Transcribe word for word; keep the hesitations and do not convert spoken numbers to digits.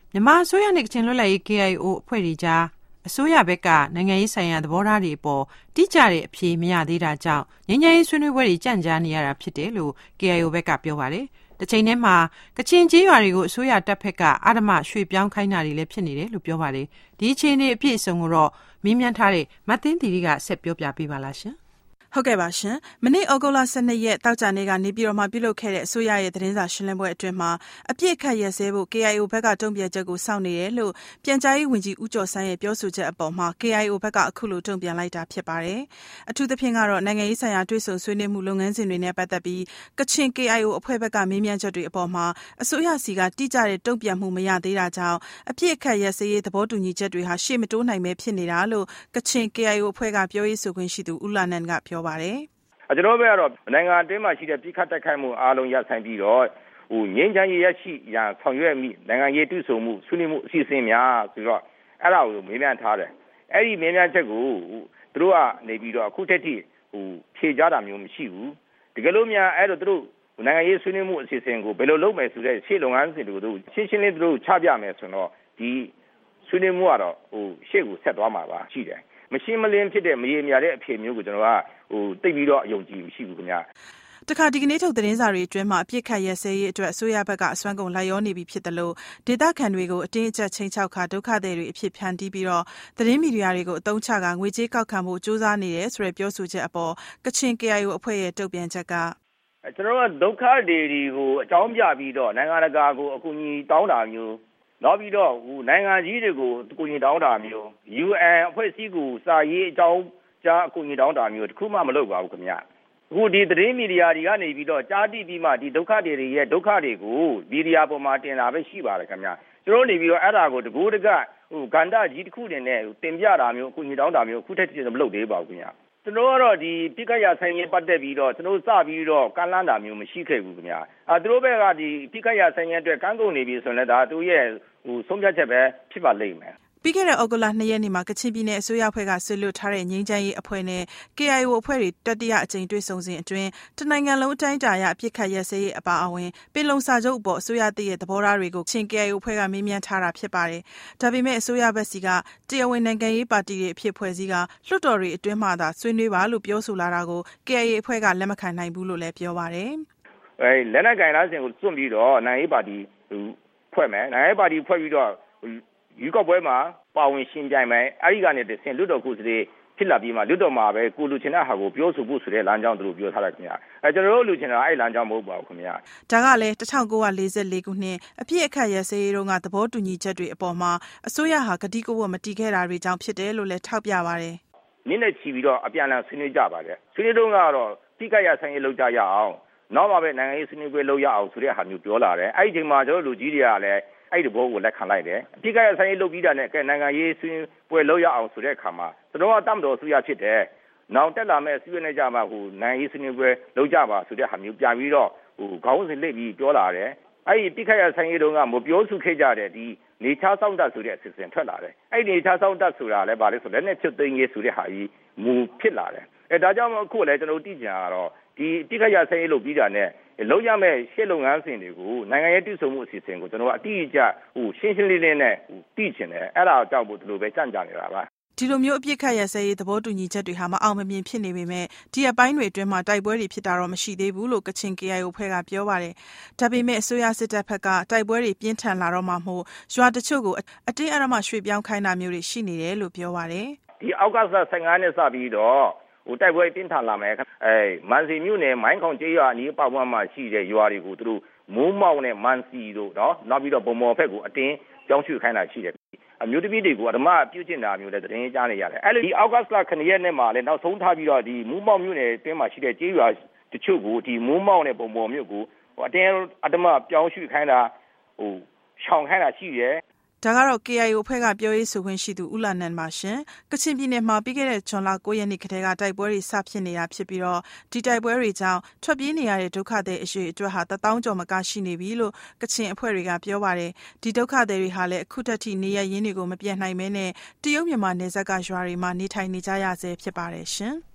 မြန်မာအစိုးရနဲ့ကချင်လွတ်လပ်ရေး K I O အဖွဲ့တွေကြားအစိုးရဘက်ကနိုင်ငံရေးဆိုင်ရာသဘောထားတွေအပေါ်တိကျတဲ့အဖြေမရသေးတာကြောင့်ငြိမ်းချမ်းရေးဆွေးနွေးပွဲတွေကြန့်ကြာနေရတာဖြစ်တယ်လို့ K I O ဘက်ကပြောပါတယ်။တစ်ချိန်တည်းမှာကချင်ကြေးရွာတွေကိုအစိုးရတပ်ဖက်ကအဓမ္မရွှေ့ပြောင်းခိုင်းတာတွေလည်းဖြစ်နေတယ်လို့ပြောပါတယ်။ဒီအခြေအနေအပြည့်အစုံကိုတော့မင်းမြန်းထားတဲ့မသိန်းတီရီကဆက်ပြောပြပေးပါလားရှင်။ဟုတ်ကဲ့ပါရှင်မနေ့ဩဂုတ်လ十二ရက်တောက်ကြနေ့ကနေပြည်တော်မှာပြုလုပ်ခဲ့တဲ့အစိုးရရဲ့သတင်းစာရှင်းလင်းပွဲအတွင်းမှာအပြစ်ခတ်ရက်စဲဖို့ K I O ဘက်ကတုံ့ပြန်ချက်ကိုစောင့်နေတယ်လို့ပြန်ကြားရေးဝန်ကြီးဦးကျော်ဆန်းရဲ့ပြောဆိုချက်အပေါ်မှာ K I O ဘက်ကအခုလိုတုံ့ပြန်လိုက်တာဖြစ်ပါတယ်အထူးသဖြင့်ကတော့နိုင်ငံရေးဆိုင်ရာတွေ့ဆုံဆွေးနွေးမှုလုပ်ငန်းစဉ်တွေနဲ့ပတ်သက်ပြီးကချင် K I O အဖွဲ့ဘက်ကမေးမြန်းချက်တွေအပေါ်မှာအစိုးရစီကတိကျတဲ့တုံ့ပြန်မှုမရသေးတာကြောင့်အပြစ်ခတ်ရက်စဲရေးသဘောတူညီချက်တွေဟာရှေ့မတိုးနိုင်ပဲဖြစ်နေတာလို့ကချင် K I O အဖွဲ့ကပြောရေးဆိုခွင့်ရှိသူဦးလာနန်ကပြောပါတယ်ကျွန်တော်တို့ကတော့နိုင်ငံအတွင်းမှာရှိတဲ့ပြည်ခတ်တိုက်ခိုက်မှုအားလုံးရဆိုင်ပြီးတော့ဟိုငြိမ်းချမ်းရေးရရှိရန်ဆောင်ရွက်မိနိုင်ငံရေးတုဆုံမှုဆွေးနွေးမှုအစီအစဉ်များဆိုတော့အဲ့ဒါကိုမေးမြန်းထားတယ်အဲ့ဒီမေးမြန်းချက်ကိုသူတို့ကနေပြီးတော့အခုထက်ထိဟိုဖြေကြတာမျိုးမရှိဘူးတကယ်လို့များအဲ့တော့သူတို့နိုင်ငံရေးဆွေးနွေးမှုအစီအစဉ်ကိုဘယ်လိုလုပ်မယ်ဆိုတဲ့ရှေ့လုပ်ငန်းစဉ်တွေကိုသူရှင်းရှင်းလင်းသူတို့ချပြမယ်ဆိုတော့ဒီဆွေးနွေးမှုကတော့ဟိုရှေ့ကိုဆက်သွားမှာပါရှိတယ်မရှိမလင်းဖြစ်တဲ့မရေမြာတဲ့အဖြေမျိုးကိုကျွန်တော်ကဟိုတိတ်ပြီးတော့အယုံကြည်ရှိဘူးခင်ဗျာတခါဒီကနေ့ထုတ်သတင်းစာတွေအတွင်းမှာအပြစ်ခတ်ရက်စဲရေးအတွက်အစိုးရဘက်ကအစွမ်းကုန်လိုက်ရောနေပြီဖြစ်တယ်လို့ဒေသခံတွေကိုအတင်းအကျပ်ချင်းချောက်ခါဒုက္ခသည်တွေအဖြစ်ဖန်တီးပြီးတော့သတင်းမီဒီယာတွေကိုအသုံးချကငွေကြေးကောက်ခံဖို့စ조사နေတယ်ဆိုတဲ့ပြောဆိုချက်အပေါ်ကချင် K I O အဖွဲ့ရဲ့တုံ့ပြန်ချက်ကကျွန်တော်ကဒုက္ခသည်တွေကိုအကြောင်းပြပြီးတော့နိုင်ငံတကာကိုအကူအညီတောင်းတာမျိုးနောက်ပြီးတော့ဟိုနိုင်ငံကြီးတွေကိုအကူအညီတောင်းတာမျိုး U N အဖွဲ့အစည်းကိုစာရေးအကြောင်းကြားအကူအညီတောင်းတာမျိုးတခုမှမလုပ်ပါဘူးခင်ဗျအခုဒီသတင်းမီဒီယာတွေကနေပြီးတော့ကြားတိပြီးမှဒီဒုက္ခတွေရဲ့ဒုက္ခတွေကိုမီဒီယာပေါ်မှာတင်တာပဲရှိပါတယ်ခင်ဗျကျွန်တော်နေပြီးတော့အဲ့ဒါကိုတကူတကဟိုဂန္ဓာကြီးတစ်ခုတင်နဲ့တင်ပြတာမျိုးအကူအညီတောင်းတာမျိုးအခုထက်ထိမလုပ်သေးပါဘူးခင်ဗျကျွန်တော်ကတော့ဒီပြစ်ခတ်ရဆိုင်ရင်ပတ်သက်ပြီးတော့ကျွန်တော်စပြီးတော့ကန့်လန့်တာမျိုးမရှိခဲ့ဘူးခင်ဗျအဲသူတို့ဘက်ကဒီပြစ်ခတ်ရဆိုင်ရင်အတွက်ကန့်ကုန်နေပြီဆိုရင်လည်းဒါသူရဲ့ဟိုဆုံးဖြတ်ချက်ပဲဖြစ်ပါလိမ့်မယ်ပြီးခဲ့တဲ့ဩဂုတ်လနှစ်ရက်နေ့မှာကချင်ပြည်နယ်အစိုးရအဖွဲ့ကဆွေးနွေးထားတဲ့ငြိမ်းချမ်းရေးအဖွဲ့နဲ့ K I O အဖွဲ့တွေတတိယအကြိမ်တွေ့ဆုံစဉ်အတွင်းတနိုင်ငံလုံးအတိုင်းအတာအရအပြစ်ခတ်ရက်စဲရေးအပါအဝင်ပင်လုံစာချုပ်အပေါ်အစိုးရတည်ရဲ့သဘောထားတွေကိုချင်း K I O အဖွဲ့ကမေးမြန်းထားတာဖြစ်ပါတယ်။ဒါပေမဲ့အစိုးရဘက်စီကတရားဝင်နိုင်ငံရေးပါတီတွေအဖြစ်ဖွဲ့စည်းကလွှတ်တော်တွေအတွင်းမှသာဆွေးနွေးပါလို့ပြောဆိုလာတာကို K I A အဖွဲ့ကလက်မခံနိုင်ဘူးလို့လည်းပြောပါတယ်။အဲလက်နက်ကင်လားစဉ်ကိုစွန့်ပြီးတော့နိုင်ငံရေးပါတီဖွဲ့မယ်နိုင်ငံရေးပါတီဖွဲ့ပြီးတော့ယူကောက်ပွဲမှာပါဝင်ရှင်းပြိုင်မယ်အဲ့ဒီကနေတဆင့်လွတ်တော်ကိုယ်စားလှယ်ဖြစ်လာပြီးမှလွတ်တော်မှာပဲကိုလူချင်တဲ့ဟာကိုပြောဆိုဖို့ဆိုတဲ့လမ်းကြောင်းသူတို့ပြောထားတယ်ခင်ဗျာအဲကျွန်တော်တို့လူချင်တာအဲ့လမ်းကြောင်းမဟုတ်ပါဘူးခင်ဗျာဒါကလည်းတစ်ထောင်ကိုးရာလေးဆယ်လေးခုနှစ်အပြည့်အခက်ရစရေးတုန်းကသဘောတူညီချက်တွေအပေါ်မှာအစိုးရဟာကတိကဝတ်မတည်ခဲ့တာတွေကြောင့်ဖြစ်တယ်လို့လည်းထောက်ပြပါတယ်နည်းနဲ့ချီပြီးတော့အပြန်အလှန်ဆွေးနွေးကြပါတယ်ဆွေးနွေးတုန်းကတော့တိကရဆိုင်ရေးလုပ်ကြရအောင်နောက်မှပဲနိုင်ငံရေးဆွေးနွေးပွဲလုပ်ရအောင်ဆိုတဲ့ဟာမျိုးပြောလာတယ်အဲ့ဒီအချိန်မှာကျွန်တော်လူကြီးတွေကလည်းအဲ့ဒီဘောကိုလက်ခံလိုက်တယ်အပြစ်ကရဆိုင်ရေးလုပ်ပြီးတာနဲ့ကဲနိုင်ငံရေးဆွေးပွဲလုပ်ရအောင်ဆိုတဲ့အခါမှာကျွန်တော်ကတတ်မတော်ဆွေးရဖြစ်တယ်နောက်တက်လာမဲ့ဆွေးနွေးကြမှာဟိုနိုင်ငံရေးဆွေးနွေးပွဲလုပ်ကြပါဆိုတဲ့ဟာမျိုးပြန်ပြီးတော့ဟိုခေါင်းစဉ်လက်ပြီးပြောလာတယ်အဲ့ဒီပြစ်ခတ်ရဆိုင်ရေးတုန်းကမပြောစုခဲ့ကြတဲ့ဒီနေချားဆောင်တတ်ဆိုတဲ့အစီအစဉ်ထွက်လာတယ်အဲ့ဒီနေချားဆောင်တတ်ဆိုတာလည်းဗာလဲဆိုလက်နဲ့ချွတ်သိမ်းရေးဆိုတဲ့ဟာကြီးမူဖြစ်လာတယ်အဲဒါကြောင့်အခုလည်းကျွန်တော်သိကြတာတော့ဒီပြစ်ခတ်ရဆိုင်ရေးလုပ်ပြီးတာနဲ့လုံးရမဲ့ရှေ့လုပ်ငန်းစဉ်တွေကိုနိုင်ငံရေးတည်ဆုံမှုအစီအစဉ်ကိုကျွန်တော်အတိအကျဟိုရှင်းရှင်းလင်းလင်းနဲ့ဟိုသိချင်တယ်အဲ့ဒါကြောင့်မို့ဒီလိုပဲကြန့်ကြာနေတာပါဒီလိုမျိုးအပြစ်ခတ်ရစဲရေးသဘောတူညီချက်တွေဟာမအောင်မမြင်ဖြစ်နေပေမဲ့ဒီအပိုင်းတွေအတွင်းမှာတိုက်ပွဲတွေဖြစ်တာတော့မရှိသေးဘူးလို့ကချင် K I O ဖွဲ့ကပြောပါတယ်။ဒါပေမဲ့အစိုးရစစ်တပ်ဘက်ကတိုက်ပွဲတွေပြင်းထန်လာတော့မှမို့ရွာတချို့ကိုအတင်းအဓမ္မရွှေ့ပြောင်းခိုင်းတာမျိုးတွေရှိနေတယ်လို့ပြောပါတယ်။ဒီအောက်ကဆယ်ငါးနှစ်စပြီးတော့ဟိုတိုက်ပွဲပြင်းထန်လာမယ်အဲမန်စီမြို့နယ်မိုင်းခေါင်ကျေးရွာအနီးပတ်ဝန်းမှာရှိတဲ့ရွာတွေကိုသူတို့မိုးမောက်နဲ့မန်စီတို့နော်နောက်ပြီးတော့ဗမော်ဘက်ကိုအတင်းပြောင်းရွှေ့ခိုင်းတာရှိတယ်အမျိုးသမီးတွေကိုအဓမ္မပြုကျင့်တာမျိုးလည်းသတင်းကြားနေရတယ်အဲ့လိုဒီအောက်ကလခဏရက်နဲ့မှလည်းနောက်ဆုံးထားပြီးတော့ဒီမိုးမောက်မြို့နယ်အတွင်းမှာရှိတဲ့ကျေးရွာတချို့ကိုဒီမိုးမောက်နဲ့ဗမော်မြို့ကိုဟိုအတင်းအဓမ္မပြောင်းရွှေ့ခိုင်းတာဟိုရှောင်ခိုင်းတာရှိတယ်ဒါကတော့ K I O အဖွဲ့ကပြောရေးဆိုခွင့်ရှိသူဦးလာနန်ပါရှင်။ကချင်ပြည်နယ်မှာပြီးခဲ့တဲ့ဇွန်လကိုးရက်နေ့ကတည်းကတိုက်ပွဲတွေစဖြစ်နေတာဖြစ်ပြီးတော့ဒီတိုက်ပွဲတွေကြောင့်ထွက်ပြေးနေရတဲ့ဒုက္ခသည်အရေအတွက်ဟာတသောင်းကျော်မကရှိနေပြီလို့ကချင်အဖွဲ့တွေကပြောပါတယ်။ဒီဒုက္ခသည်တွေဟာလည်းအခုထက်ထိနေရရင်းတွေကိုမပြတ်နိုင်မဲနဲ့တရုတ်မြန်မာနယ်စပ်ကရွာတွေမှာနေထိုင်နေကြရဆဲဖြစ်ပါတယ်ရှင်။